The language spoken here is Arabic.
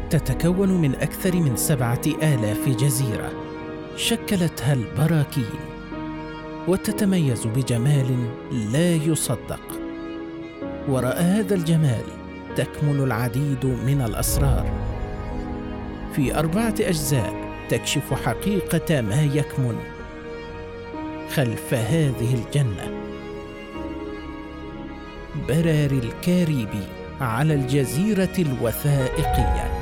تتكون من أكثر من 7,000 جزيرة شكلتها البراكين، وتتميز بجمال لا يصدق. وراء هذا الجمال تكمن العديد من الأسرار. في 4 أجزاء تكشف حقيقة ما يكمن خلف هذه الجنة. براري الكاريبي على الجزيرة الوثائقية.